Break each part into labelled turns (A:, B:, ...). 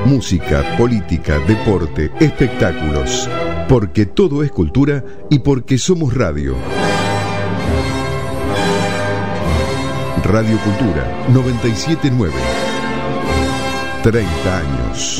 A: música, política, deporte, espectáculos. Porque todo es cultura y porque somos radio. Radio Cultura 979. 30 años.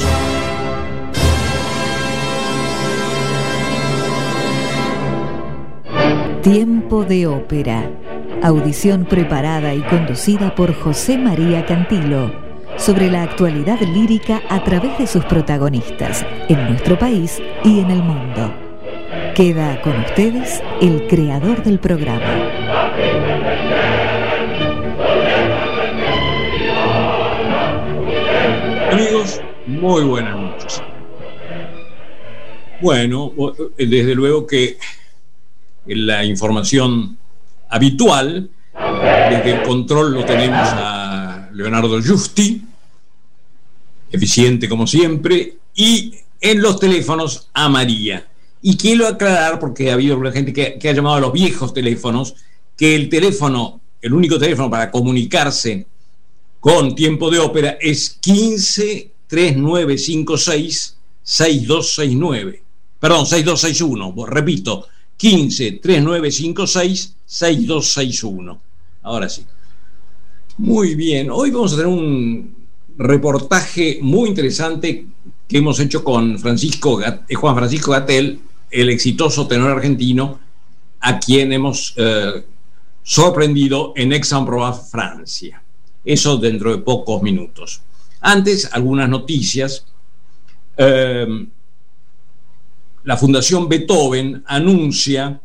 B: Tiempo de ópera. Audición preparada y conducida por José María Cantilo sobre la actualidad lírica a través de sus protagonistas en nuestro país y en el mundo. Queda con ustedes el creador del programa.
C: Amigos, muy buenas noches. Bueno, desde luego que la información habitual, desde el control lo tenemos a Leonardo Giusti, eficiente como siempre, y en los teléfonos a María. Y quiero aclarar, porque ha habido gente que ha llamado a los viejos teléfonos, que el teléfono, el único teléfono para comunicarse con Tiempo de Ópera es 15-3956-6269. Perdón, 6261, repito, 15-3956-6261. Ahora sí. Muy bien, hoy vamos a tener un reportaje muy interesante que hemos hecho con Juan Francisco Gatell, el exitoso tenor argentino, a quien hemos sorprendido en Aix-en-Provence, Francia. Eso dentro de pocos minutos. Antes, algunas noticias. La Fundación Beethoven anuncia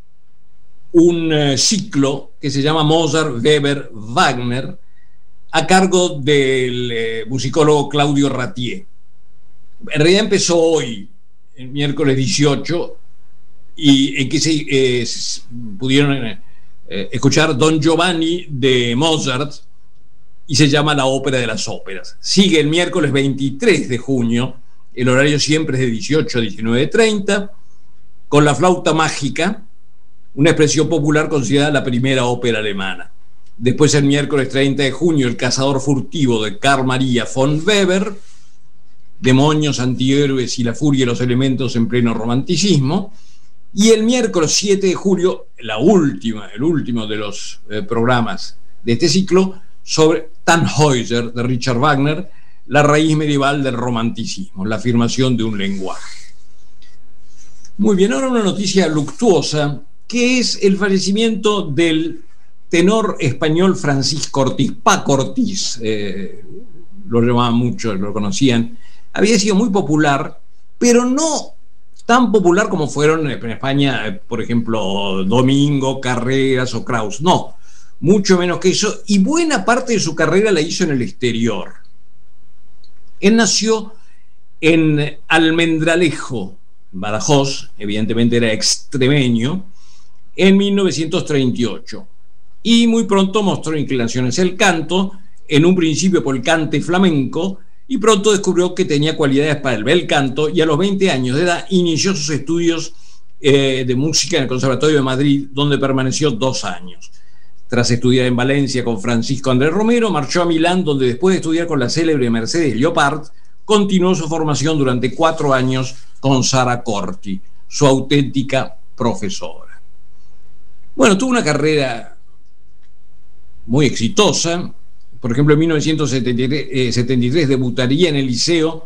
C: un ciclo que se llama Mozart, Weber, Wagner, a cargo del musicólogo Claudio Ratier. En realidad empezó hoy, el miércoles 18, y en que se pudieron escuchar Don Giovanni de Mozart, y se llama La Ópera de las Óperas. Sigue el miércoles 23 de junio, el horario siempre es de 18 a 19:30, con La Flauta Mágica, una expresión popular considerada la primera ópera alemana. Después, el miércoles 30 de junio, El Cazador Furtivo de Carl Maria von Weber, Demonios, antihéroes y la furia de los elementos en pleno romanticismo. Y el miércoles 7 de julio, el último de los programas de este ciclo, sobre Tannhäuser de Richard Wagner, la raíz medieval del romanticismo, la afirmación de un lenguaje. Muy bien, ahora una noticia luctuosa, que es el fallecimiento del tenor español Francisco Ortiz, Paco Ortiz, lo llamaban mucho, lo conocían. Había sido muy popular, pero no tan popular como fueron en España, por ejemplo, Domingo, Carreras o Kraus. No, mucho menos que eso, y buena parte de su carrera la hizo en el exterior. Él nació en Almendralejo, Badajoz, evidentemente era extremeño, en 1938, y muy pronto mostró inclinaciones al canto, en un principio por el cante flamenco, y pronto descubrió que tenía cualidades para el bel canto, y a los 20 años de edad inició sus estudios de música en el Conservatorio de Madrid, donde permaneció 2 años. Tras estudiar en Valencia con Francisco Andrés Romero, marchó a Milán, donde después de estudiar con la célebre Mercedes Llopart, continuó su formación durante 4 años con Sara Corti, su auténtica profesora. Bueno, tuvo una carrera muy exitosa. Por ejemplo, en 1973 debutaría en el Liceo,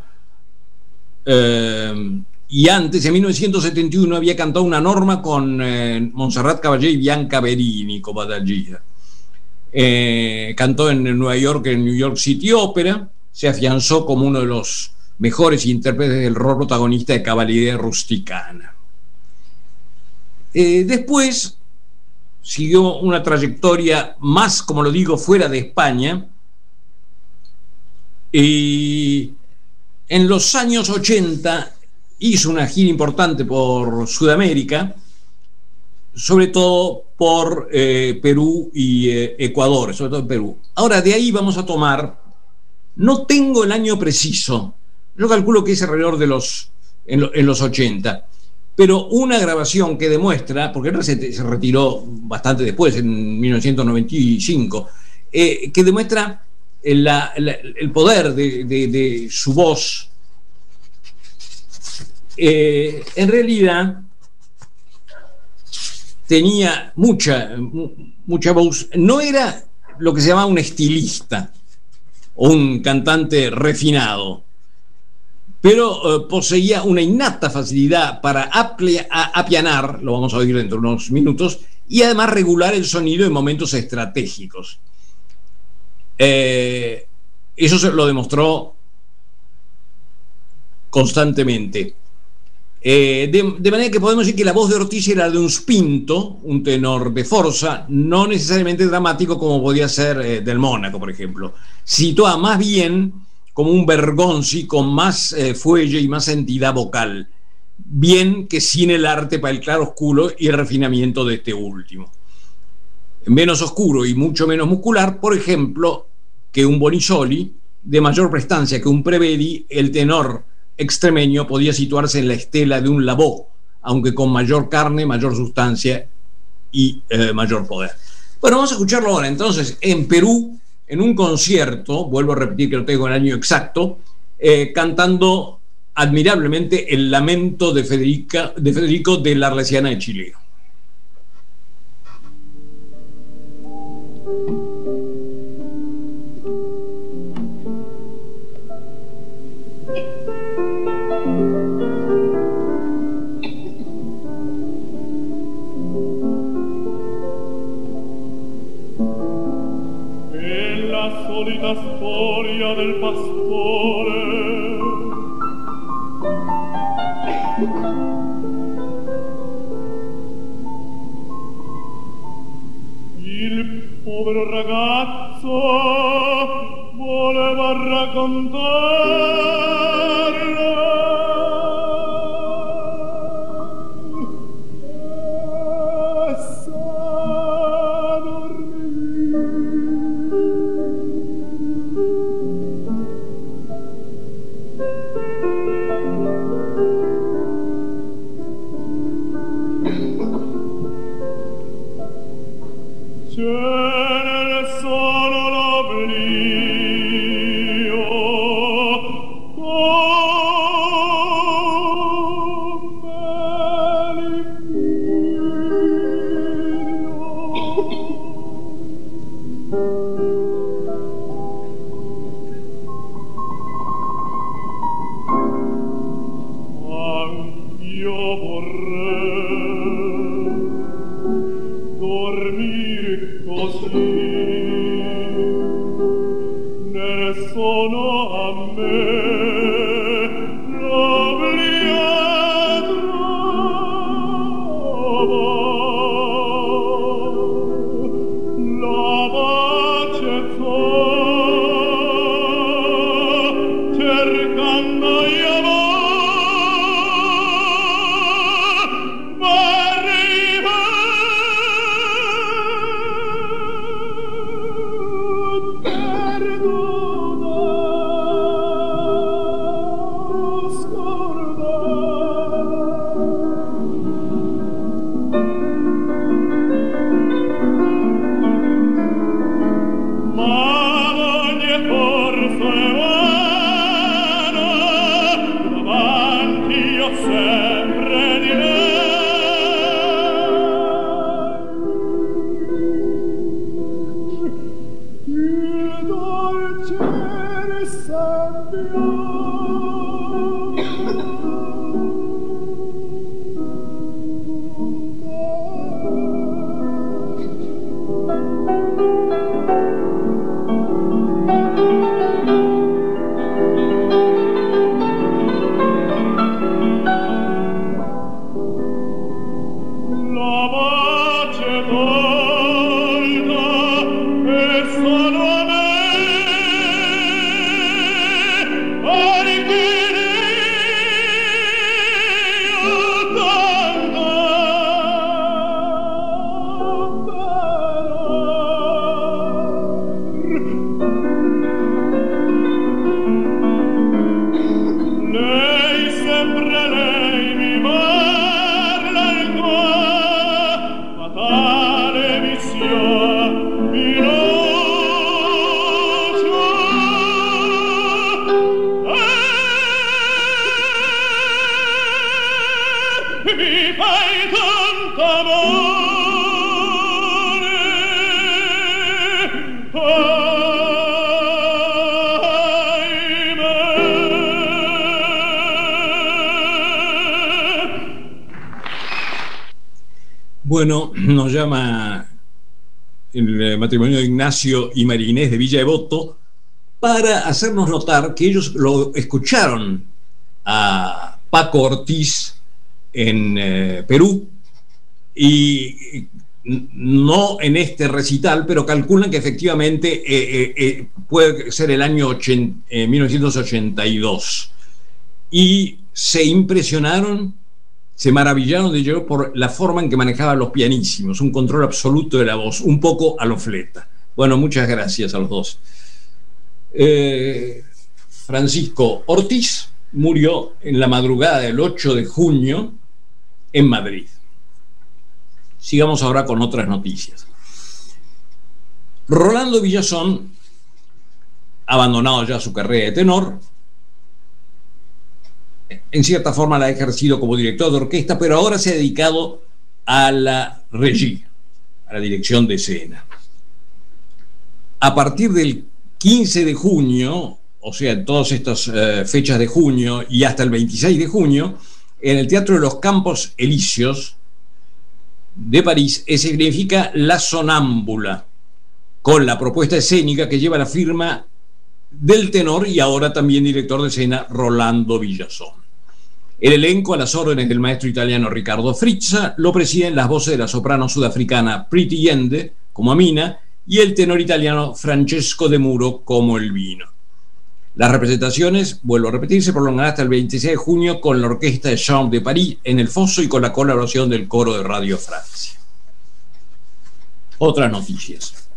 C: y antes, en 1971, había cantado una norma con Montserrat Caballé y Bianca Verini como adagia. Cantó en Nueva York, en New York City Opera, se afianzó como uno de los mejores intérpretes del rol protagonista de Cavalleria Rusticana. Después siguió una trayectoria más, como lo digo, fuera de España, y en los años 80 hizo una gira importante por Sudamérica, sobre todo por Perú y Ecuador, sobre todo en Perú. Ahora, de ahí vamos a tomar, no tengo el año preciso, yo calculo que es alrededor de en los 80, pero una grabación que demuestra, porque él se retiró bastante después, en 1995, que demuestra el poder de su voz, en realidad tenía mucha voz. No era lo que se llama un estilista o un cantante refinado, pero poseía una innata facilidad para apianar, lo vamos a oír dentro de unos minutos, y además regular el sonido en momentos estratégicos. Eso se lo demostró constantemente. De manera que podemos decir que la voz de Ortiz era de un spinto, un tenor de forza, no necesariamente dramático como podía ser del Mónaco, por ejemplo. Se situaba más bien como un Bergonzi con más fuelle y más entidad vocal, bien que sin el arte para el claroscuro y el refinamiento de este último. Menos oscuro y mucho menos muscular, por ejemplo, que un Bonisoli, de mayor prestancia que un Prevedi, el tenor extremeño podía situarse en la estela de un Lavoe, aunque con mayor carne, mayor sustancia y mayor poder. Bueno, vamos a escucharlo ahora. Entonces, en Perú, en un concierto, vuelvo a repetir que lo tengo en el año exacto, cantando admirablemente el lamento de Federico de la Arlesiana de Chile.
D: Solita storia del pastore, il povero ragazzo voleva raccontarla e sono a me
C: Bueno, nos llama el matrimonio de Ignacio y María Inés de Villa Devoto para hacernos notar que ellos lo escucharon a Paco Ortiz en Perú, y no en este recital, pero calculan que efectivamente puede ser el año 1982. Y se impresionaron, se maravillaron de ello por la forma en que manejaban los pianísimos, un control absoluto de la voz, un poco a lo Fleta. Bueno, muchas gracias a los dos. Francisco Ortiz murió en la madrugada del 8 de junio en Madrid. Sigamos ahora con otras noticias. Rolando Villazón, abandonado ya su carrera de tenor, en cierta forma la ha ejercido como director de orquesta, pero ahora se ha dedicado a la regie, a la dirección de escena. A partir del 15 de junio, o sea, en todas estas fechas de junio y hasta el 26 de junio, en el Teatro de los Campos Elíseos de París, significa La Sonámbula, con la propuesta escénica que lleva la firma del tenor y ahora también director de escena Rolando Villazón. El elenco, a las órdenes del maestro italiano Riccardo Frizza, lo presiden las voces de la soprano sudafricana Priti Yende como Amina y el tenor italiano Francesco De Muro como Elvino. Las representaciones, vuelvo a repetir, se prolongarán hasta el 26 de junio con la Orquesta de Chambre de París en el Fosso y con la colaboración del Coro de Radio Francia. Otras noticias.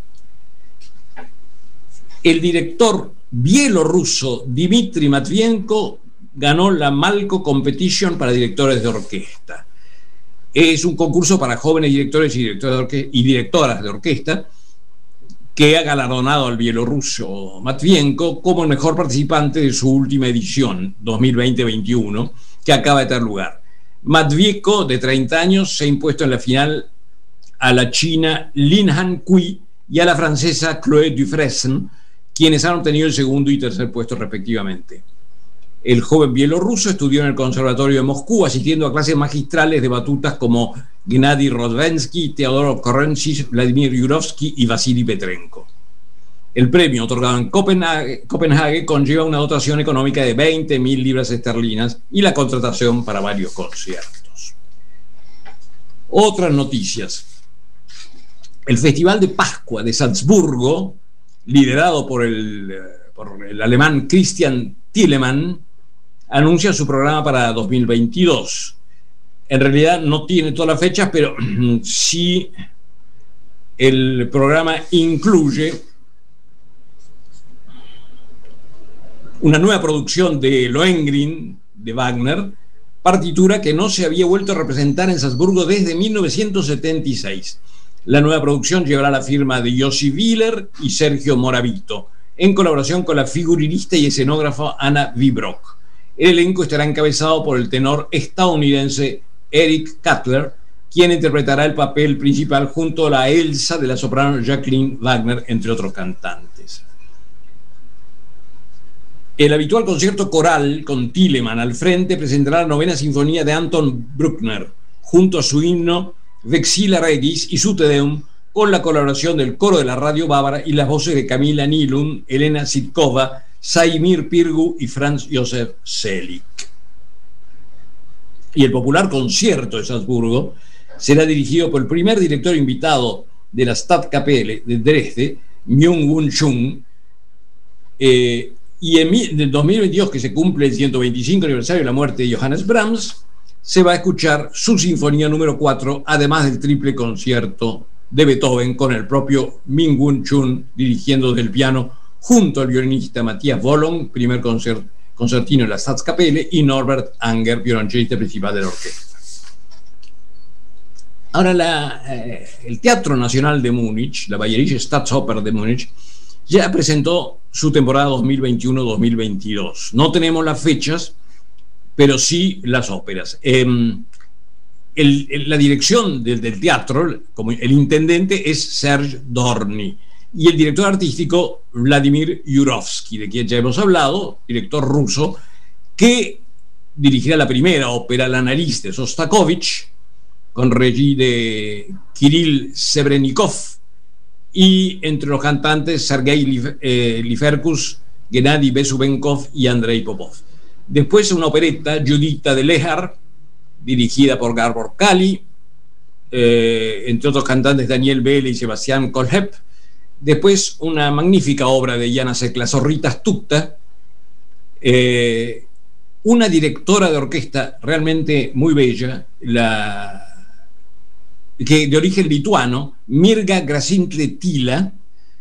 C: El director bielorruso Dmitry Matvienko ganó la Malko Competition para directores de orquesta. Es un concurso para jóvenes directores y directoras de orquesta que ha galardonado al bielorruso Matvienko como el mejor participante de su última edición, 2020-21, que acaba de tener lugar. Matvienko, de 30 años, se ha impuesto en la final a la china Lin Han Kui y a la francesa Chloé Dufresne, quienes han obtenido el segundo y tercer puesto respectivamente. El joven bielorruso estudió en el Conservatorio de Moscú, asistiendo a clases magistrales de batutas como Gennady Rodvensky, Teodoro Korenchich, Vladimir Yurovsky y Vasily Petrenko. El premio, otorgado en Copenhague, conlleva una dotación económica de 20.000 libras esterlinas y la contratación para varios conciertos. Otras noticias. El Festival de Pascua de Salzburgo, liderado por el alemán Christian Thielemann, anuncia su programa para 2022. En realidad no tiene todas las fechas, pero sí el programa incluye una nueva producción de Lohengrin de Wagner, partitura que no se había vuelto a representar en Salzburgo desde 1976. La nueva producción llevará la firma de Yossi Wieler y Sergio Moravito, en colaboración con la figurinista y escenógrafa Anna Vibrock. El elenco estará encabezado por el tenor estadounidense Eric Cutler, quien interpretará el papel principal junto a la Elsa de la soprano Jacqueline Wagner, entre otros cantantes. El habitual concierto coral con Thielemann al frente presentará la 9ª sinfonía de Anton Bruckner, junto a su himno Vexila Regis y su Te Deum, con la colaboración del coro de la radio bávara y las voces de Camila Nilun, Elena Sitkova, Saimir Pirgu y Franz Josef Selig. Y el popular concierto de Salzburgo será dirigido por el primer director invitado de la Stadtkapelle de Dresde, Myung-Whun Chung, y en 2022, que se cumple el 125 aniversario de la muerte de Johannes Brahms, se va a escuchar su sinfonía número 4, además del triple concierto de Beethoven, con el propio Myung-Whun Chung dirigiendo desde el piano junto al violinista Matthias Wollong, primer concertino de la Stadtkapelle, y Norbert Anger, violonchelista principal de la orquesta. Ahora el Teatro Nacional de Múnich, la Bayerische Staatsoper de Múnich, ya presentó su temporada 2021-2022. No tenemos las fechas, pero sí las óperas. La dirección del teatro, como el intendente, es Serge Dorny, y el director artístico Vladimir Yurovsky, de quien ya hemos hablado, director ruso, que dirigirá la primera ópera, La nariz de Sostakovich, con regie de Kirill Sebrenikov, y entre los cantantes Sergei Liferkus, Gennady Besubenkov y Andrei Popov. Después una opereta, Judita de Lehar, dirigida por Gabor Kali, entre otros cantantes Daniel Bele y Sebastián Kolhep. Después una magnífica obra de János Zorritas Tukta, una directora de orquesta realmente muy bella, que de origen lituano, Mirga Grasintle-Tila,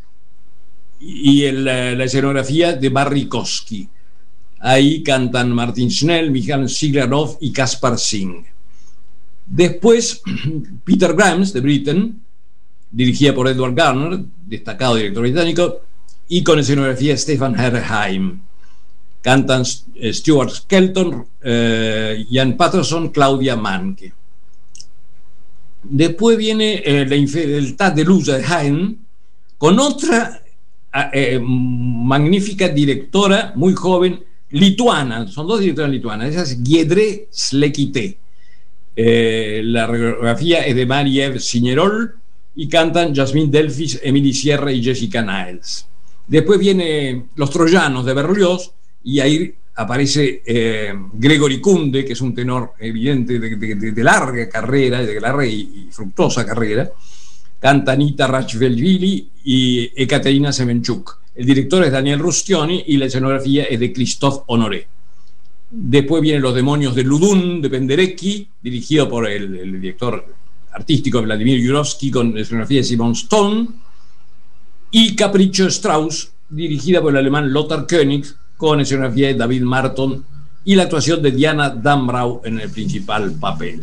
C: y la escenografía de Barry Kosky. Ahí cantan Martin Schnell, Mikhail Siglarov y Kaspar Singh. Después Peter Grams de Britain, dirigida por Edward Garner, destacado director británico, y con escenografía de Stefan Herheim. Cantan Stuart Skelton, Ian Patterson, Claudia Manke. Después viene La Infideltà delusa de Haydn, con otra magnífica directora muy joven, lituana. Son dos directoras lituanas. Esa es Giedrė Šlekytė. La coreografía es de Marie-Ève Signerol y cantan Jasmine Delphis, Emily Sierra y Jessica Niles. Después viene Los Troyanos de Berlioz, y ahí aparece Gregory Kunde, que es un tenor evidente de larga carrera, de larga y fructuosa carrera. Canta Anita Rachvelvili y Ekaterina Semenchuk. El director es Daniel Rustioni y la escenografía es de Christophe Honoré. Después vienen Los Demonios de Ludun de Penderecki, dirigido por el director artístico Vladimir Yurovsky, con la escenografía de Simon Stone. Y Capricho de Strauss, dirigida por el alemán Lothar König, con escenografía de David Marton y la actuación de Diana Dambrau en el principal papel.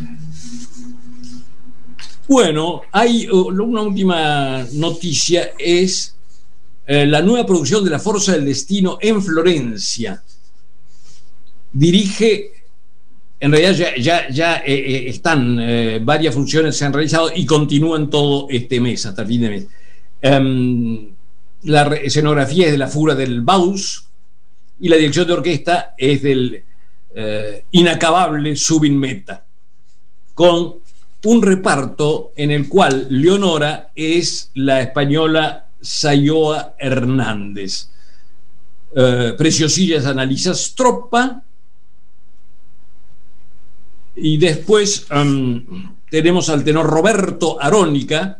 C: Bueno, hay una última noticia, es la nueva producción de La Forza del Destino en Florencia. Dirige, en realidad ya están, varias funciones se han realizado y continúan todo este mes, hasta el fin de mes. La escenografía es de La Fura del Baus y la dirección de orquesta es del inacabable Zubin Mehta, con un reparto en el cual Leonora es la española Sayoa Hernández, Preciosilla es Annalisa Stroppa, y después tenemos al tenor Roberto Arónica,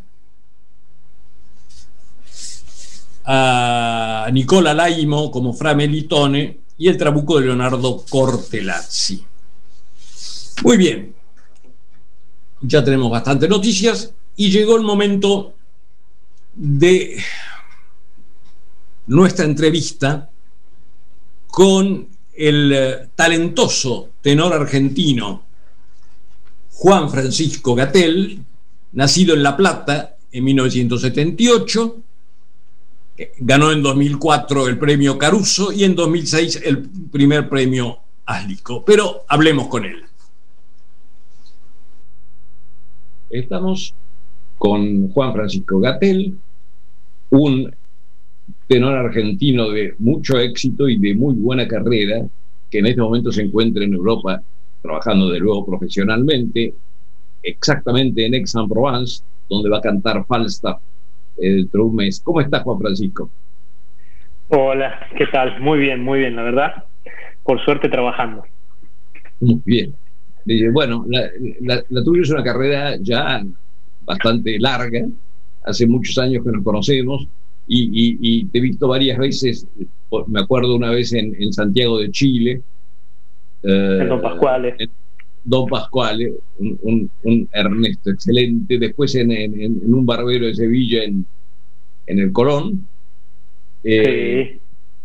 C: a Nicola Laimo como Fra Melitone y el trabuco de Leonardo Cortellazzi. Muy bien, ya tenemos bastantes noticias y llegó el momento de nuestra entrevista con el talentoso tenor argentino Juan Francisco Gatell, nacido en La Plata en 1978, ganó en 2004 el premio Caruso y en 2006 el primer premio Aslico. Pero hablemos con él. Estamos con Juan Francisco Gatell, un tenor argentino de mucho éxito y de muy buena carrera, que en este momento se encuentra en Europa trabajando de nuevo profesionalmente, exactamente en Aix-en-Provence, donde va a cantar Falstaff dentro de un mes. ¿Cómo estás, Juan Francisco?
E: Hola, ¿qué tal? Muy bien, la verdad. Por suerte trabajando.
C: Muy bien. Bueno, la tuya es una carrera ya bastante larga, hace muchos años que nos conocemos y te he visto varias veces, me acuerdo una vez en Santiago de Chile,
E: en Don Pasquale.
C: Don Pasquale, un Ernesto excelente, después en un barbero de Sevilla en el Colón.
E: Sí.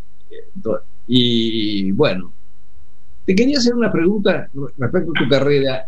C: Y bueno, te quería hacer una pregunta respecto a tu carrera.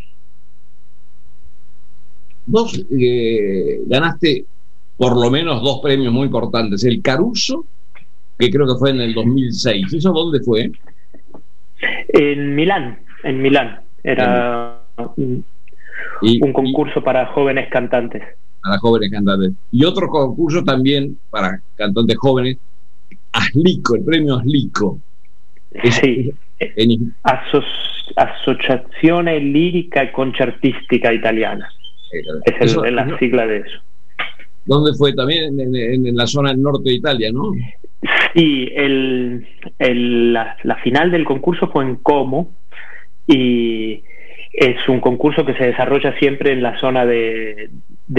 C: Vos ganaste por lo menos 2 premios muy importantes. El Caruso, que creo que fue en el 2006. ¿Eso dónde fue?
E: En Milán. Era un concurso para jóvenes cantantes.
C: Para jóvenes cantantes. Y otro concurso también para cantantes jóvenes, Aslico, el premio Aslico.
E: Sí. Associazione Lirica e Concertistica Italiana. Es la sigla de eso.
C: ¿Dónde fue? También en la zona del norte de Italia, ¿no?
E: Sí, la final del concurso fue en Como, y es un concurso que se desarrolla siempre en la zona de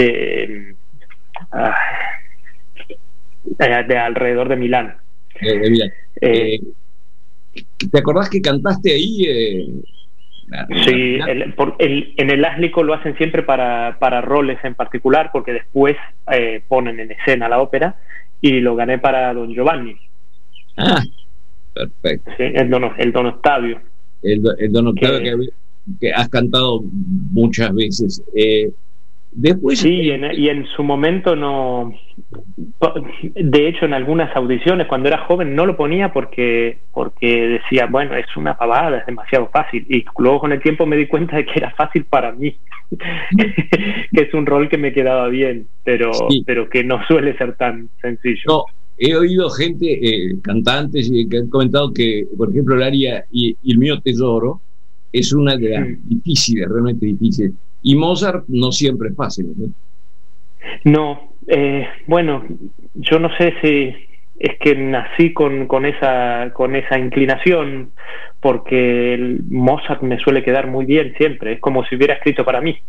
E: alrededor de Milán.
C: Milán. ¿Te acordás que cantaste ahí?
E: Sí, en el Aslico lo hacen siempre para roles en particular, porque después ponen en escena la ópera, y lo gané para Don Giovanni.
C: Ah, perfecto.
E: Sí, el Don Octavio.
C: El Don Octavio que has cantado muchas veces. Después,
E: sí, y en su momento no. De hecho, en algunas audiciones, cuando era joven, no lo ponía porque decía, bueno, es una pavada, es demasiado fácil. Y luego con el tiempo me di cuenta de que era fácil para mí, que es un rol que me quedaba bien, pero que no suele ser tan sencillo.
C: No, he oído gente, cantantes, que han comentado que, por ejemplo, el aria y el mio tesoro es una de las difíciles, realmente difíciles. Y Mozart no siempre es fácil, ¿no?
E: No, bueno, yo no sé si es que nací con esa inclinación, porque el Mozart me suele quedar muy bien siempre, es como si hubiera escrito para mí.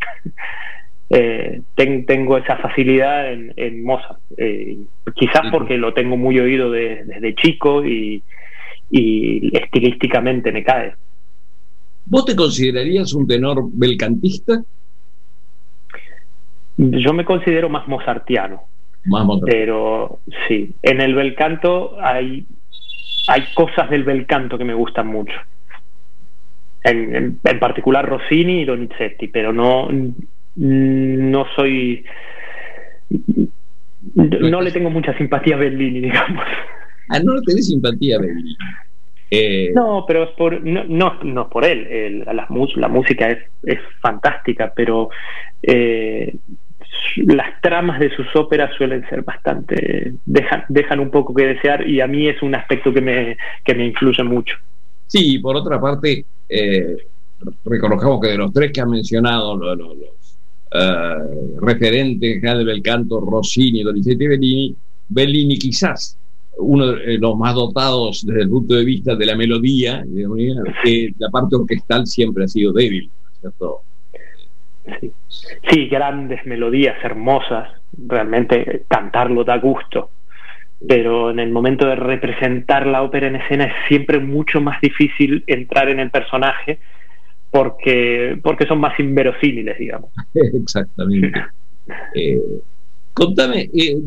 E: Tengo esa facilidad en Mozart, quizás porque lo tengo muy oído desde chico, y estilísticamente me cae.
C: ¿Vos te considerarías un tenor belcantista?
E: Yo me considero más mozartiano. Pero sí, en el bel canto hay cosas del bel canto que me gustan mucho. En particular Rossini y Donizetti, pero no soy. No le tengo mucha simpatía a Bellini, digamos.
C: Ah, no le tenés simpatía a Bellini.
E: No, pero no por él. La música es fantástica, pero las tramas de sus óperas suelen ser bastante, dejan un poco que desear, y a mí es un aspecto que me influye mucho.
C: Sí, por otra parte, reconozcamos que de los tres que han mencionado, los referentes general del canto, Rossini, Donizetti y Bellini quizás uno de los más dotados desde el punto de vista de la melodía, que la parte orquestal siempre ha sido débil, ¿cierto?
E: Sí, grandes melodías hermosas, realmente cantarlo da gusto, pero en el momento de representar la ópera en escena es siempre mucho más difícil entrar en el personaje, porque son más inverosímiles, digamos.
C: Exactamente. Contame,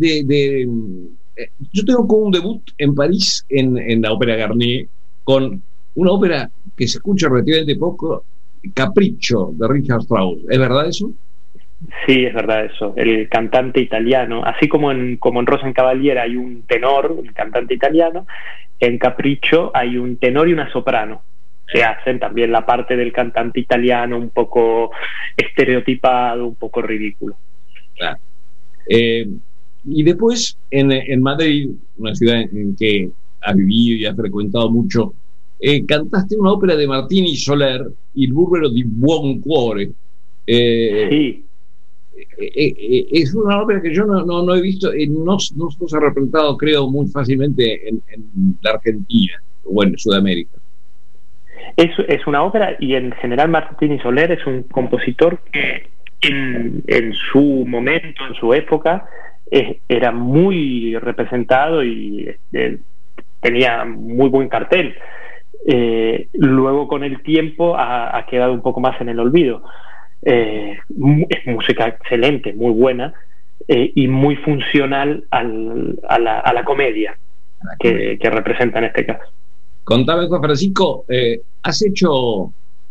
C: yo tengo como un debut en París en la ópera Garnier, con una ópera que se escucha relativamente poco, Capriccio, de Richard Strauss. ¿Es verdad eso?
E: Sí, es verdad eso. El cantante italiano, así como en Rosenkavalier hay un tenor, un cantante italiano, en Capriccio hay un tenor y una soprano. Se hacen también la parte del cantante italiano un poco estereotipado, un poco ridículo.
C: Claro. Y después en Madrid, una ciudad en que has vivido y has frecuentado mucho, cantaste una ópera de Martini Soler, Il burbero di buon cuore.
E: Sí.
C: Es una ópera que yo no he visto, no se ha representado, creo, muy fácilmente en la Argentina o en Sudamérica.
E: Es una ópera, y en general Martini Soler es un compositor que en su momento, en su época, era muy representado y tenía muy buen cartel. Luego con el tiempo ha quedado un poco más en el olvido. Es música excelente, muy buena, y muy funcional a la comedia que representa en este caso.
C: Contame, Juan Francisco, ¿has hecho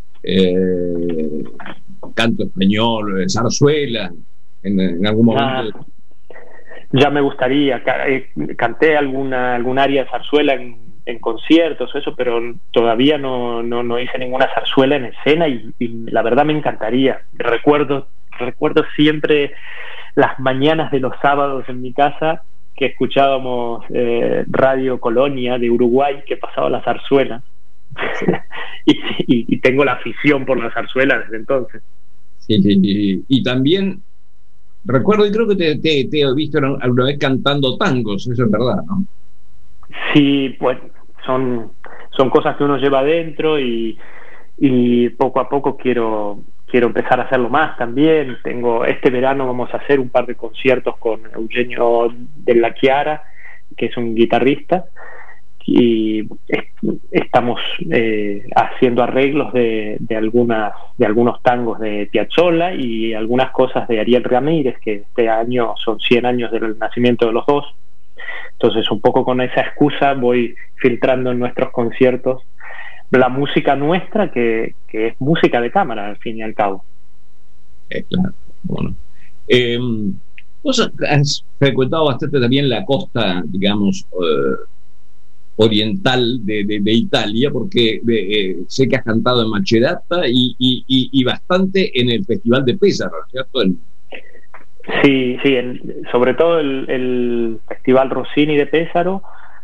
C: canto español, zarzuela en algún momento?
E: Ya me gustaría. Canté algún área de zarzuela en conciertos, eso, pero todavía no hice ninguna zarzuela en escena, y la verdad me encantaría. Recuerdo siempre las mañanas de los sábados en mi casa, que escuchábamos Radio Colonia de Uruguay, que pasaba la zarzuela, y tengo la afición por la zarzuela desde entonces.
C: Sí, y también recuerdo, y creo que te he visto alguna vez cantando tangos, eso es verdad, ¿no?
E: Sí, pues son cosas que uno lleva adentro y poco a poco quiero empezar a hacerlo más también. Este verano vamos a hacer un par de conciertos con Eugenio Della Chiara, que es un guitarrista, y estamos haciendo arreglos de algunos tangos de Piazzolla y algunas cosas de Ariel Ramírez, que este año son 100 años del nacimiento de los dos. Entonces, un poco con esa excusa voy filtrando en nuestros conciertos la música nuestra, que es música de cámara, al fin y al cabo.
C: Claro, bueno. Vos has frecuentado bastante también la costa, digamos, oriental de Italia, porque sé que has cantado en Macerata y bastante en el Festival de Pesaro, ¿cierto?
E: Sí, sobre todo el Festival Rossini de Pesaro.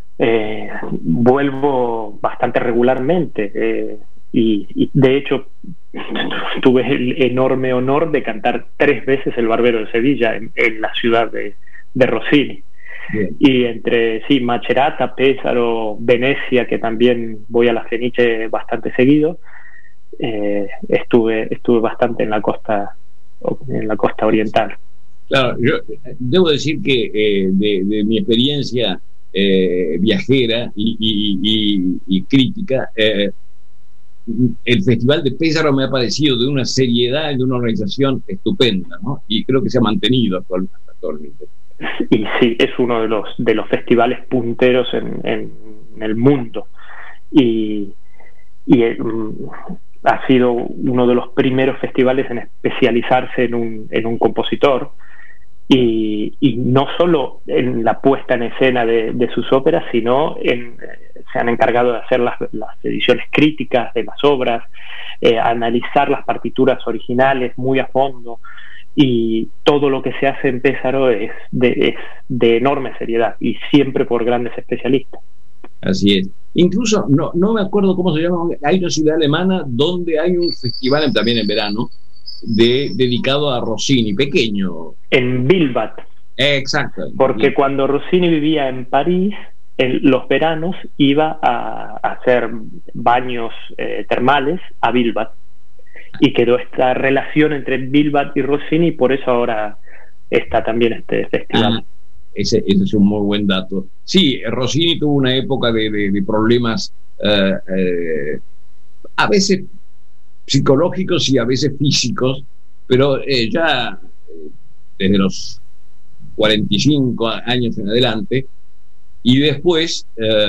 E: Vuelvo bastante regularmente, y de hecho tuve el enorme honor de cantar 3 veces El Barbero de Sevilla en la ciudad de Rossini. Bien. Y entre Macerata, Pesaro, Venecia, que también voy a la Fenice bastante seguido, estuve bastante en la costa oriental. Claro,
C: yo debo decir que de mi experiencia viajera y crítica, el Festival de Pesaro me ha parecido de una seriedad y de una organización estupenda, ¿no? Y creo que se ha mantenido actualmente.
E: Y sí, es uno de los festivales punteros en el mundo, y ha sido uno de los primeros festivales en especializarse en un compositor. Y no solo en la puesta en escena de sus óperas, sino se han encargado de hacer las ediciones críticas de las obras, analizar las partituras originales muy a fondo, y todo lo que se hace en Pesaro es de enorme seriedad y siempre por grandes especialistas.
C: Así es. Incluso, no me acuerdo cómo se llama, hay una ciudad alemana donde hay un festival también en verano dedicado a Rossini, pequeño.
E: En Bilbat.
C: Exacto.
E: Porque cuando Rossini vivía en París, en los veranos iba a hacer baños termales a Bilbat. Y quedó esta relación entre Bilbat y Rossini, y por eso ahora está también este festival.
C: Ese es un muy buen dato. Sí, Rossini tuvo una época de problemas a veces psicológicos y a veces físicos, pero ya desde los 45 años en adelante, y después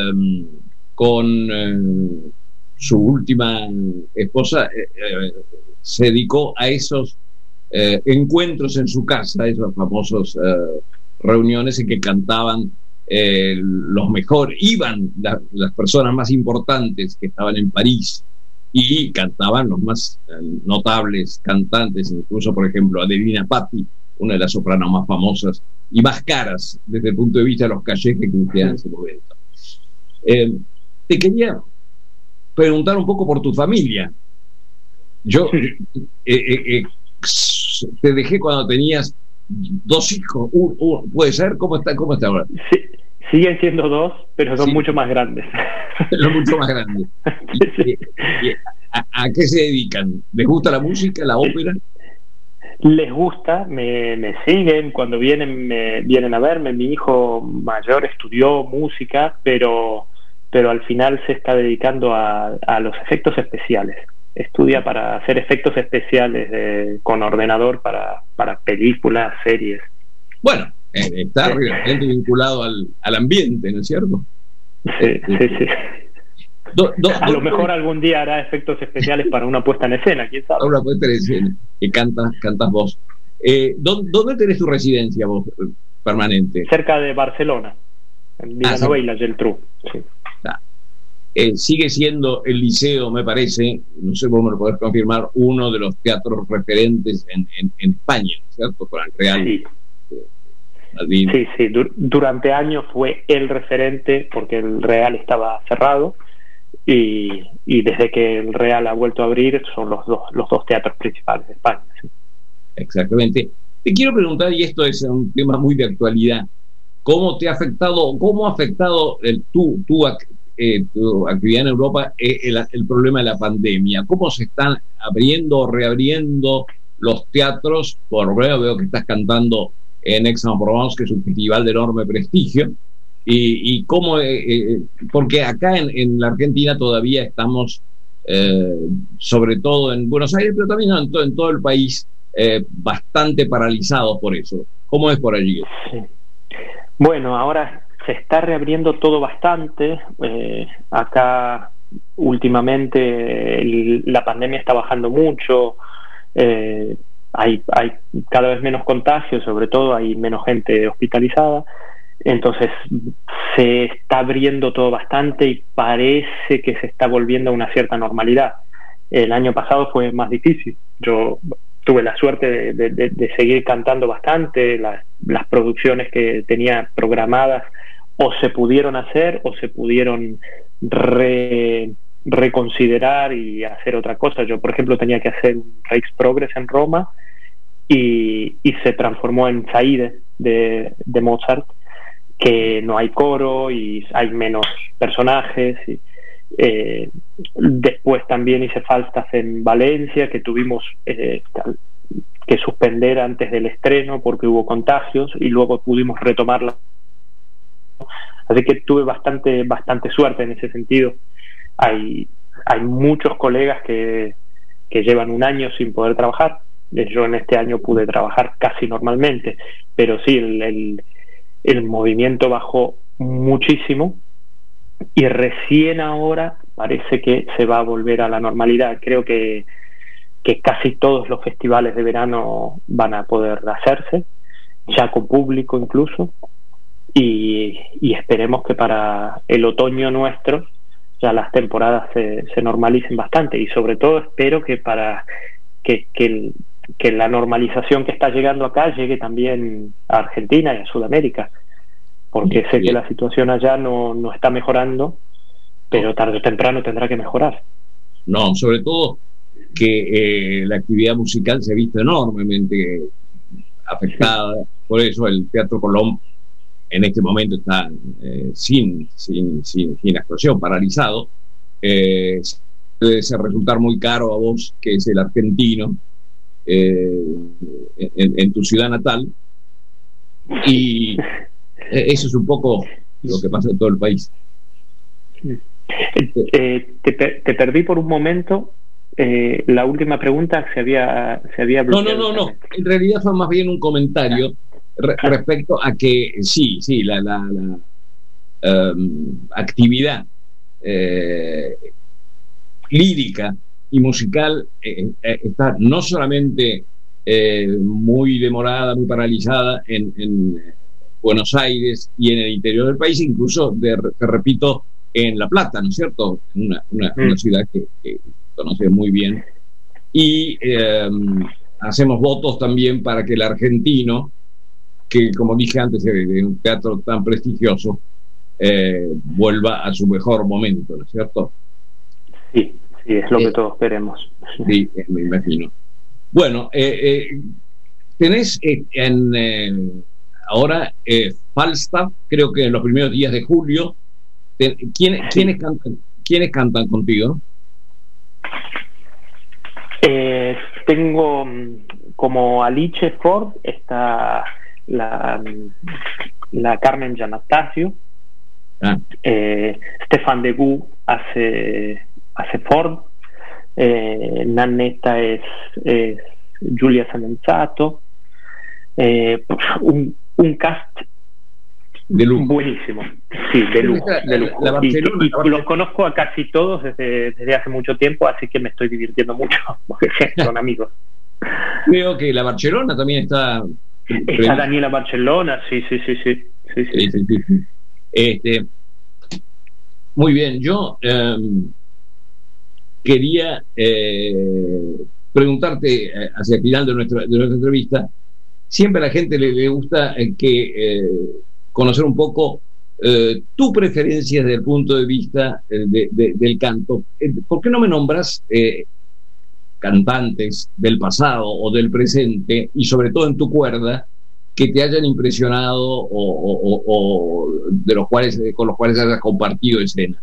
C: con su última esposa se dedicó a esos encuentros en su casa, esos famosos reuniones en que cantaban los mejores, iban las personas más importantes que estaban en París, y cantaban los más notables cantantes, incluso por ejemplo Adelina Patti, una de las sopranos más famosas y más caras desde el punto de vista de los cachés que existían en ese momento. Te quería preguntar un poco por tu familia. Yo te dejé cuando tenías 2 hijos, ¿puede ser? ¿Cómo está ahora?
E: Sí, siguen siendo 2, pero son mucho más grandes.
C: Son mucho más grandes. ¿A qué se dedican? ¿Les gusta la música, la ópera?
E: Les gusta, me siguen cuando vienen a verme. Mi hijo mayor estudió música, pero al final se está dedicando a los efectos especiales. Estudia para hacer efectos especiales con ordenador para películas, series.
C: Bueno, está realmente vinculado al ambiente, ¿no es cierto?
E: Sí. A lo mejor algún día hará efectos especiales para una puesta en escena, quién sabe.
C: Una puesta en escena, que cantas vos. ¿Dónde tenés tu residencia vos permanente?
E: Cerca de Barcelona, en Vilanova y la Geltrú. Sí.
C: Sigue siendo el Liceo, me parece, no sé vos me lo podés confirmar, uno de los teatros referentes en España, ¿cierto? Con el Real.
E: Sí. Sí. Durante años fue el referente, porque el Real estaba cerrado, y desde que el Real ha vuelto a abrir son los dos teatros principales de España. ¿Sí?
C: Exactamente. Te quiero preguntar, y esto es un tema muy de actualidad, ¿cómo ha afectado tu actividad en Europa el problema de la pandemia? ¿Cómo se están abriendo o reabriendo los teatros? Por veo que estás cantando en Aix-en-Provence, que es un festival de enorme prestigio, y cómo, porque acá en la Argentina todavía estamos, sobre todo en Buenos Aires, pero también en todo el país, bastante paralizados por eso. ¿Cómo es por allí?
E: Sí. Bueno, ahora se está reabriendo todo bastante. Acá últimamente la pandemia está bajando mucho. Hay cada vez menos contagios, sobre todo hay menos gente hospitalizada. Entonces se está abriendo todo bastante y parece que se está volviendo a una cierta normalidad. El año pasado fue más difícil. Yo tuve la suerte de seguir cantando bastante. Las producciones que tenía programadas o se pudieron hacer o se pudieron reconsiderar y hacer otra cosa. Yo, por ejemplo, tenía que hacer un Reichsprogress en Roma y se transformó en Zaide de Mozart, que no hay coro y hay menos personajes. Después también hice Falstaff en Valencia, que tuvimos que suspender antes del estreno porque hubo contagios y luego pudimos retomarla. Así que tuve bastante suerte en ese sentido. Hay muchos colegas que llevan un año sin poder trabajar. Yo en este año pude trabajar casi normalmente, pero sí, el movimiento bajó muchísimo y recién ahora parece que se va a volver a la normalidad. Creo que casi todos los festivales de verano van a poder hacerse, ya con público incluso, y esperemos que para el otoño nuestro ya las temporadas se normalicen bastante, y sobre todo espero que para que la normalización que está llegando acá llegue también a Argentina y a Sudamérica, porque sé que la situación allá no está mejorando, pero tarde o temprano tendrá que mejorar.
C: No, sobre todo que la actividad musical se ha visto enormemente afectada. Por eso el Teatro Colón en este momento está sin actuación, paralizado. Debe resultar muy caro a vos, que es el argentino, en tu ciudad natal, y eso es un poco lo que pasa en todo el país.
E: Te perdí por un momento. La última pregunta se había bloqueado.
C: No, en realidad fue más bien un comentario respecto a que sí, la actividad lírica y musical está no solamente muy demorada, muy paralizada en Buenos Aires y en el interior del país, incluso, te repito, en La Plata, ¿no es cierto? Una ciudad que conoce muy bien. Y hacemos votos también para que el argentino, que como dije antes, de un teatro tan prestigioso, vuelva a su mejor momento, ¿no es cierto?
E: Sí, es lo que todos queremos.
C: Sí, me imagino. Bueno, tenés ahora Falstaff, creo que en los primeros días de julio. ¿Quiénes cantan contigo?
E: Tengo como Alice Ford, está la Carmen Giannatasio, Stefan de Gu hace Ford, Nannetta es Giulia Sanenzato, un cast
C: de lujo.
E: Buenísimo, sí, de lujo.
C: La Barcelona,
E: y los conozco a casi todos desde hace mucho tiempo, así que me estoy divirtiendo mucho porque son amigos.
C: Creo que la Barcelona también está
E: Daniela Barcelona, sí.
C: Muy bien, yo quería preguntarte hacia el final de nuestra entrevista. Siempre a la gente le gusta conocer un poco tu preferencia desde el punto de vista del canto. ¿Por qué no me nombras cantantes del pasado o del presente, y sobre todo en tu cuerda, que te hayan impresionado o de los cuales, con los cuales hayas compartido escena?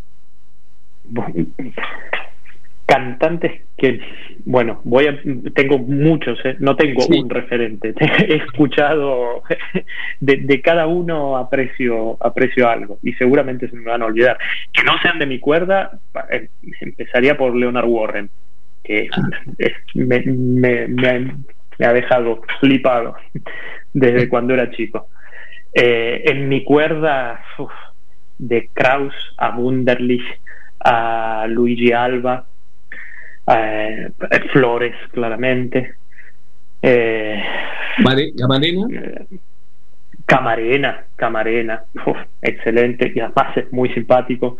E: Cantantes que, bueno, tengo muchos, no tengo un referente. He escuchado de cada uno, aprecio algo, y seguramente se me van a olvidar. Que no sean de mi cuerda, empezaría por Leonard Warren, que me ha dejado flipado desde cuando era chico. En mi cuerda, de Kraus a Wunderlich, a Luigi Alba, Flores, claramente, Camarena, excelente, y además es muy simpático.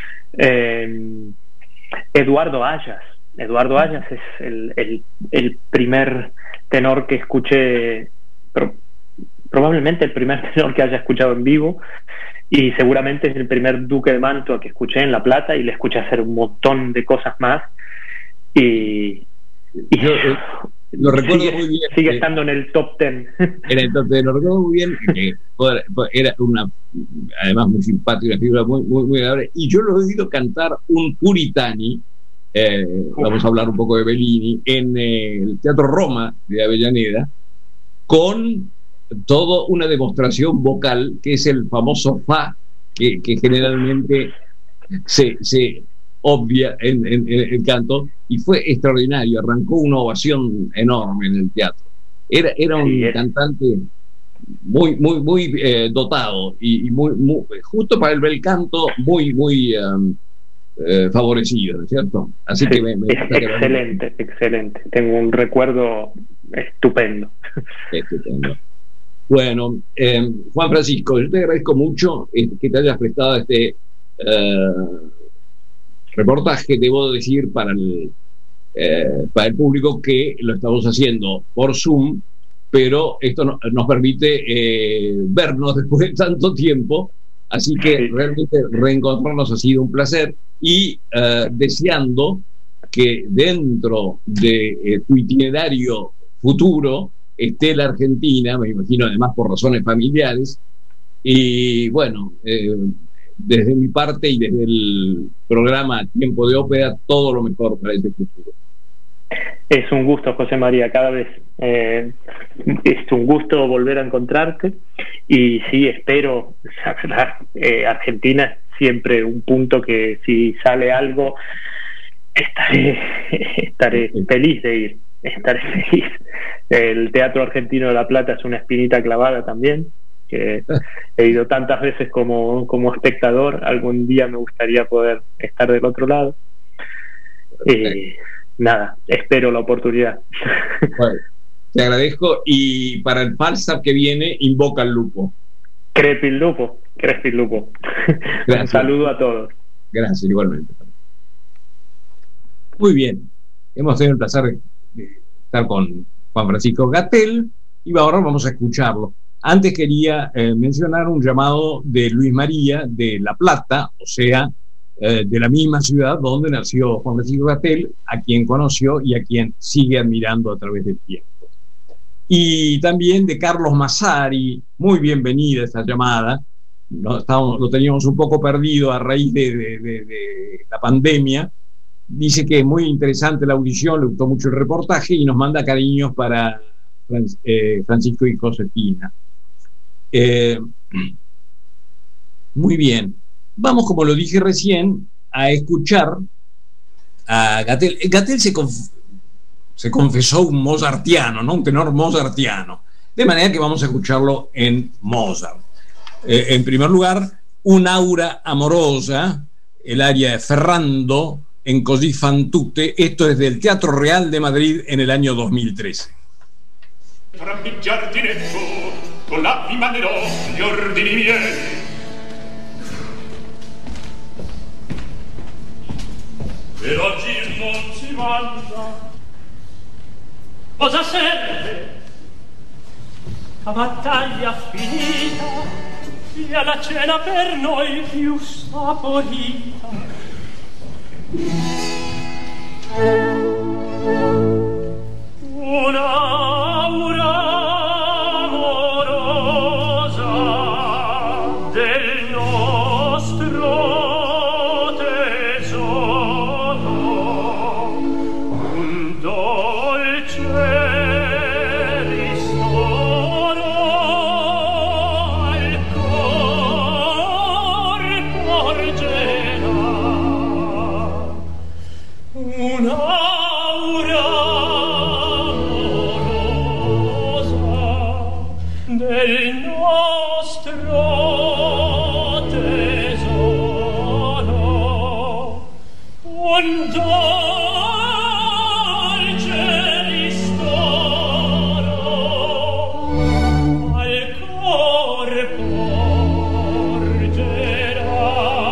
E: Eduardo Ayas es el primer tenor que escuché, probablemente el primer tenor que haya escuchado en vivo, y seguramente es el primer Duque de Mantua que escuché en La Plata, y le escuché hacer un montón de cosas más, y
C: yo lo recuerdo muy bien.
E: Sigue estando en el top 10.
C: En el top 10, lo recuerdo muy bien, que era además muy simpática, una figura muy agradable, y yo lo he oído cantar un Puritani, vamos a hablar un poco de Bellini, en el Teatro Roma de Avellaneda, con toda una demostración vocal, que es el famoso fa, que generalmente se obvia en el canto, y fue extraordinario. Arrancó una ovación enorme en el teatro. Era un cantante muy dotado, y muy justo para el bel canto, muy favorecido, ¿no es cierto? Así que me
E: excelente. Tengo un recuerdo estupendo.
C: Bueno, Juan Francisco, yo te agradezco mucho que te hayas prestado este reportaje. Debo decir para el público que lo estamos haciendo por Zoom, pero esto nos permite vernos después de tanto tiempo, así que realmente reencontrarnos ha sido un placer, y deseando que dentro de tu itinerario futuro esté la Argentina, me imagino, además por razones familiares, y bueno, desde mi parte y desde el programa Tiempo de Ópera, todo lo mejor para ese futuro.
E: Es un gusto, José María, cada vez es un gusto volver a encontrarte, y sí, espero, Argentina es siempre un punto que, si sale algo, estaré feliz de ir. El Teatro Argentino de La Plata es una espinita clavada también, que he ido tantas veces como espectador. Algún día me gustaría poder estar del otro lado. Nada, espero la oportunidad.
C: Bueno, te agradezco, y para el Falstaff que viene, invoca al lupo.
E: Crepi il lupo. Un saludo a todos.
C: Gracias, igualmente. Muy bien, hemos tenido el placer de estar con Juan Francisco Gatell, y ahora vamos a escucharlo. Antes quería mencionar un llamado de Luis María de La Plata, o sea, de la misma ciudad donde nació Juan Francisco Gatell, a quien conoció y a quien sigue admirando a través del tiempo. Y también de Carlos Massari, muy bienvenida esta llamada. Lo teníamos un poco perdido a raíz de la pandemia. Dice que es muy interesante la audición, le gustó mucho el reportaje, y nos manda cariños para Francisco y Josefina. Muy bien. Vamos, como lo dije recién, a escuchar a Gatell. Gatell se confesó un mozartiano, ¿no? Un tenor mozartiano. De manera que vamos a escucharlo en Mozart. En primer lugar, un aura amorosa, el aria de Ferrando, en Così fan tutte. Esto es del Teatro Real de Madrid en el año 2013.
D: Tra il giardinetto con la rimanerò gli ordini miei. Per oggi non si mangia. Cosa serve? La battaglia finita,
F: sia la cena per noi più saporita. Un'aura amorosa del nostro tesoro, un dolce ristoro al cor porgerà. Un'aura del nostro tesoro, un dolce ristoro al cor porgerà.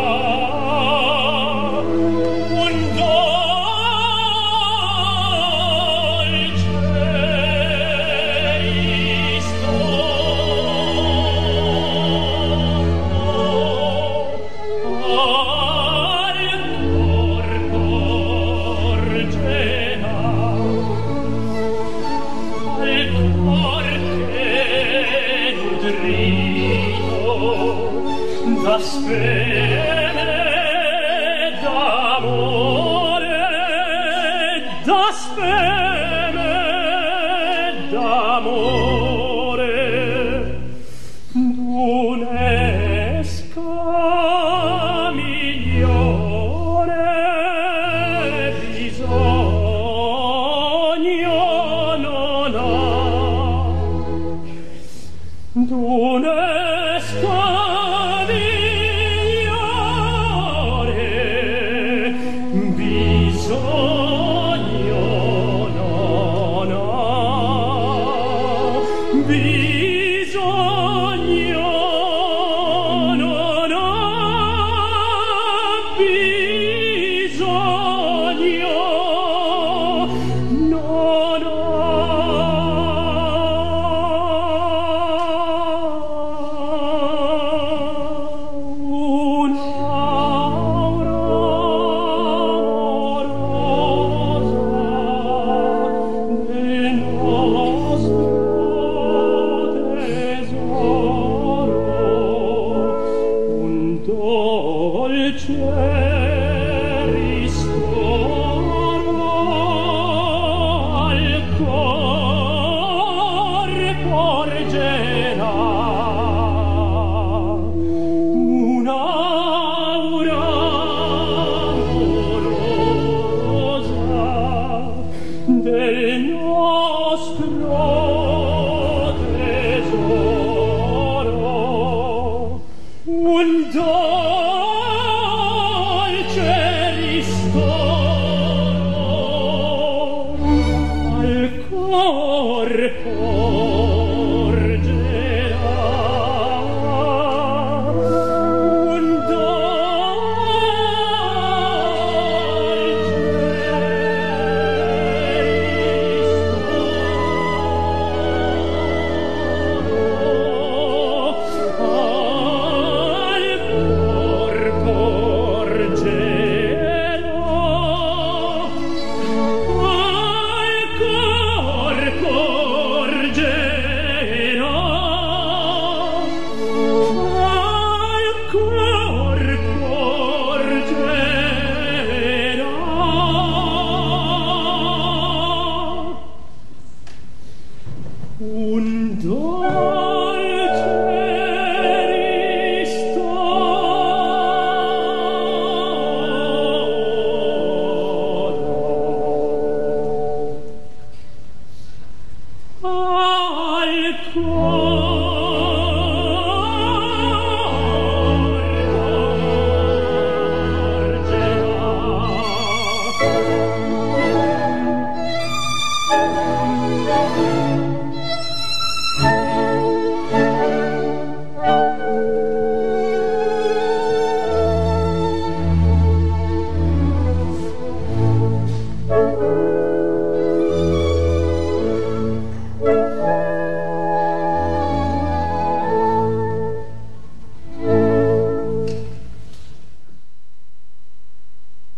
F: Un da speme d'amore, da speme d'amore, d'unesca migliore bisogno non ha, d'unesca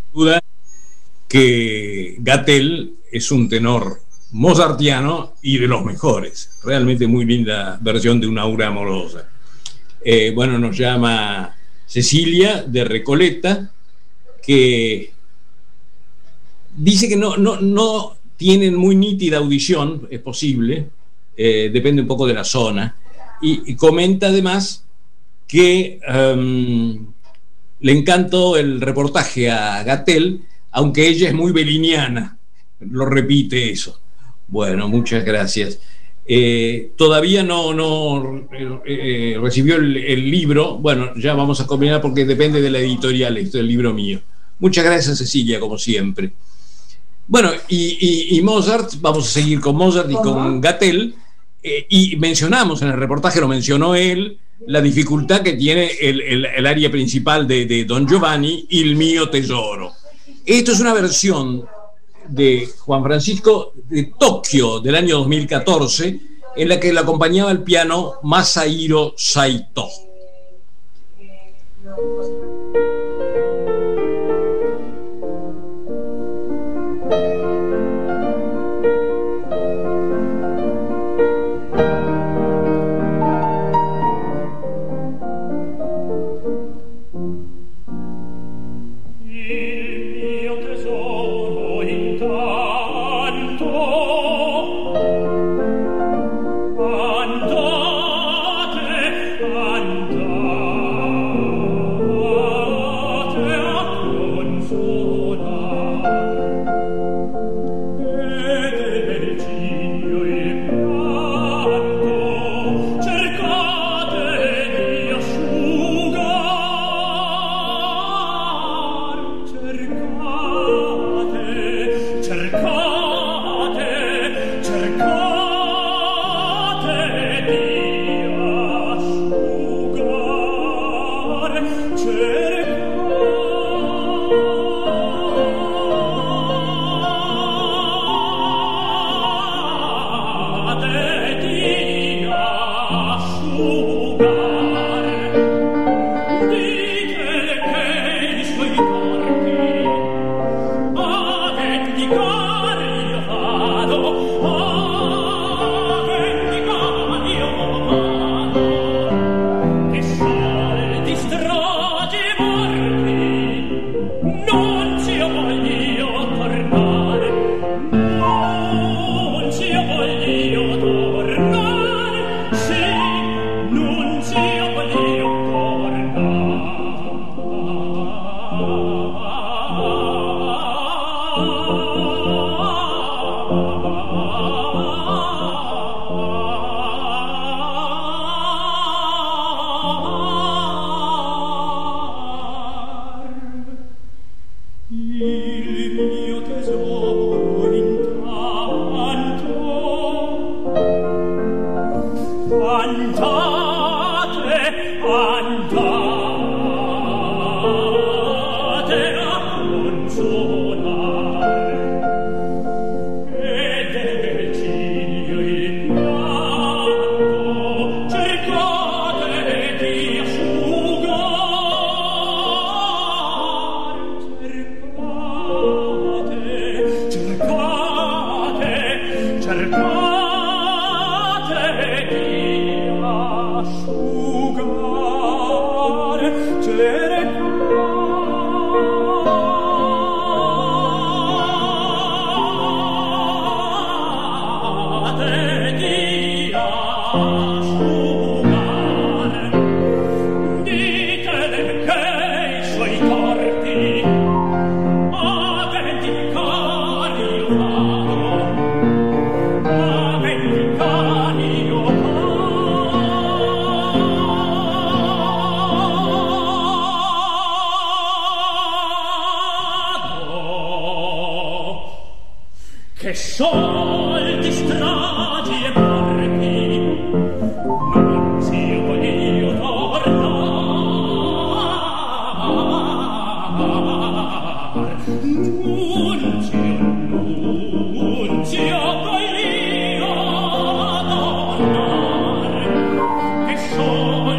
C: duda que Gatell es un tenor mozartiano y de los mejores. Realmente muy linda versión de Una aura amorosa. Bueno, nos llama Cecilia de Recoleta, que dice que no tienen muy nítida audición, es posible, depende un poco de la zona, y comenta además que le encantó el reportaje a Gatell, aunque ella es muy beliniana, lo repite eso. Bueno, muchas gracias. Todavía no recibió el libro. Bueno, ya vamos a combinar porque depende de la editorial, esto es el libro mío. Muchas gracias, Cecilia, como siempre. Bueno, y Mozart, vamos a seguir con Mozart y con Gatell, y mencionamos en el reportaje, lo mencionó él, la dificultad que tiene el área principal de Don Giovanni, Il mio tesoro. Esto es una versión de Juan Francisco de Tokio del año 2014, en la que le acompañaba el piano Masahiro Saito.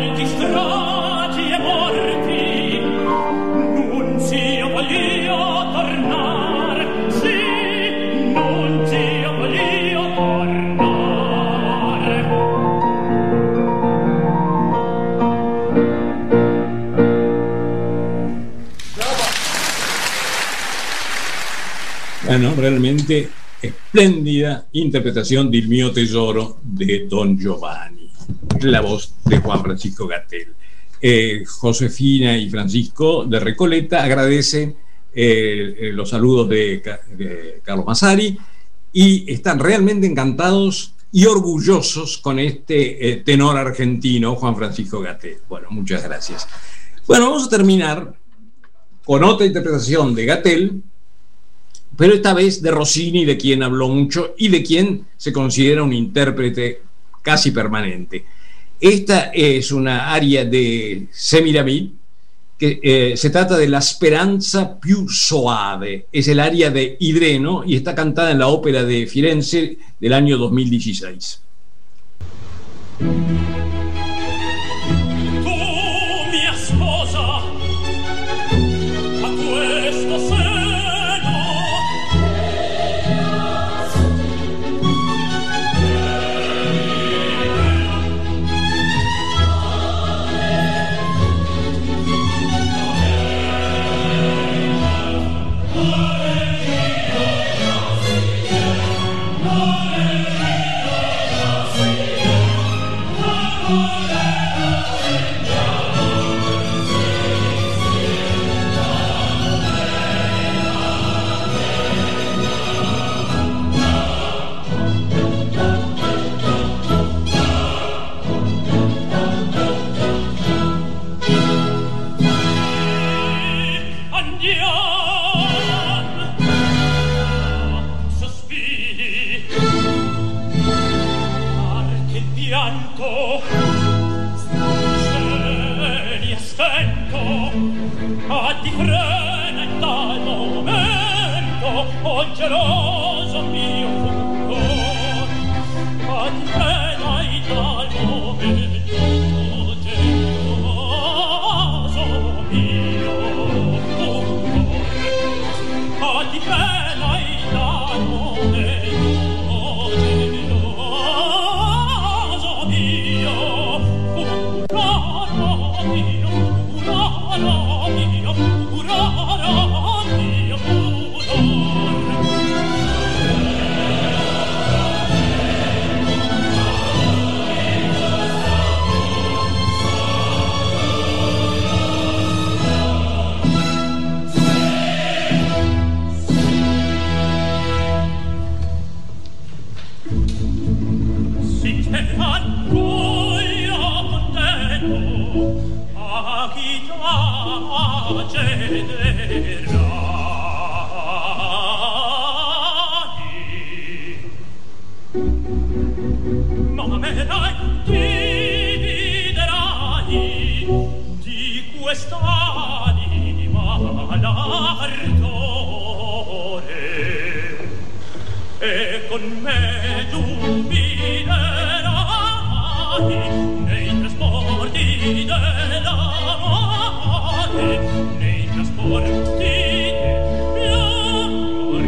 F: Io
C: Bueno, realmente espléndida interpretación del mio tesoro de Don Giovanni, la voz de Juan Francisco Gatell. Josefina y Francisco de Recoleta agradecen los saludos de Carlos Massari y están realmente encantados y orgullosos con este tenor argentino, Juan Francisco Gatell. Bueno, muchas gracias. Bueno, vamos a terminar con otra interpretación de Gatell, pero esta vez de Rossini, de quien habló mucho y de quien se considera un intérprete casi permanente. Esta es una aria de Semiramis, que se trata de La Speranza più soave. Es el aria de Idreno y está cantada en la Ópera de Firenze del año 2016.
F: Geloso mio fulgor, antenai dal momento, geloso mio fulgor, antenai dal momento, geloso mio fulgor, mio e con me giubilerai nei trasporti dell'amore, nei trasporti dell'amor,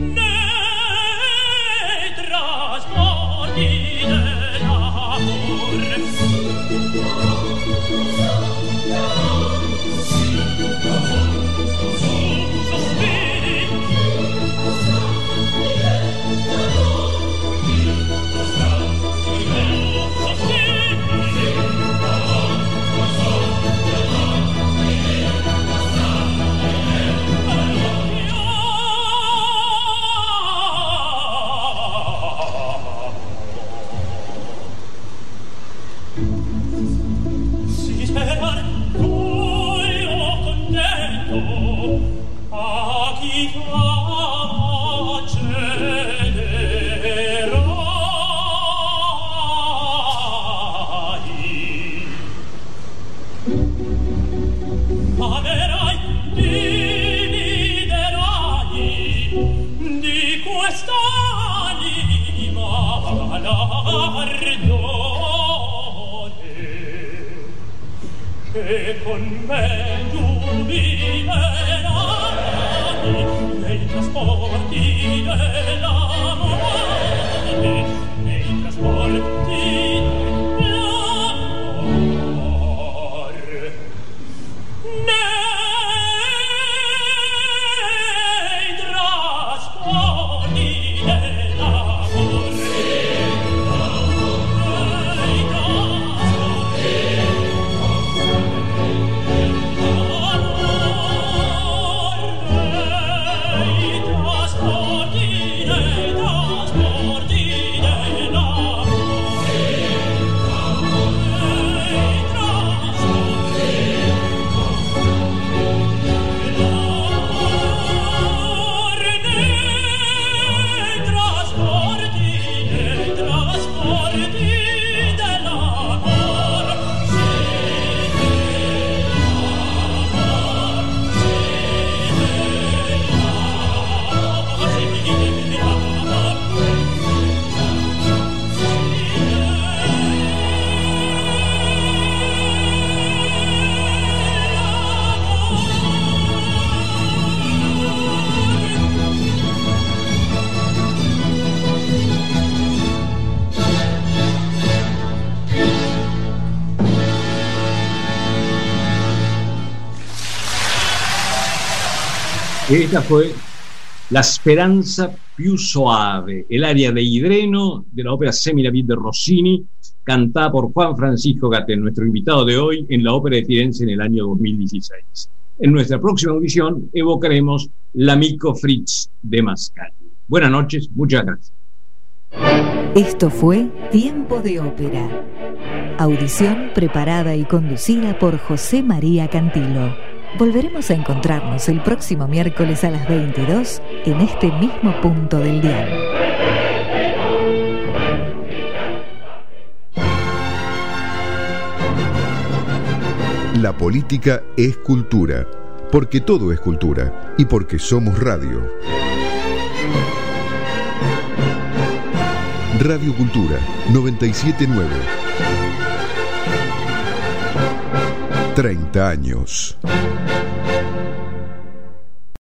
F: nei trasporti dell'amore. E con me giubilerai nei trasporti dell'amore, nei trasporti dell'amor, nei trasporti
C: Esta fue La Speranza più soave, el aria de Idreno de la ópera Semiravit de Rossini, cantada por Juan Francisco Gatell, nuestro invitado de hoy en la Ópera de Firenze en el año 2016. En nuestra próxima audición evocaremos L'Amico Fritz de Mascagni. Buenas noches, muchas gracias.
B: Esto fue Tiempo de Ópera. Audición preparada y conducida por José María Cantilo. Volveremos a encontrarnos el próximo miércoles a las 22 en este mismo punto del dial.
A: La política es cultura, porque todo es cultura y porque somos radio. Radio Cultura 979. 30 años.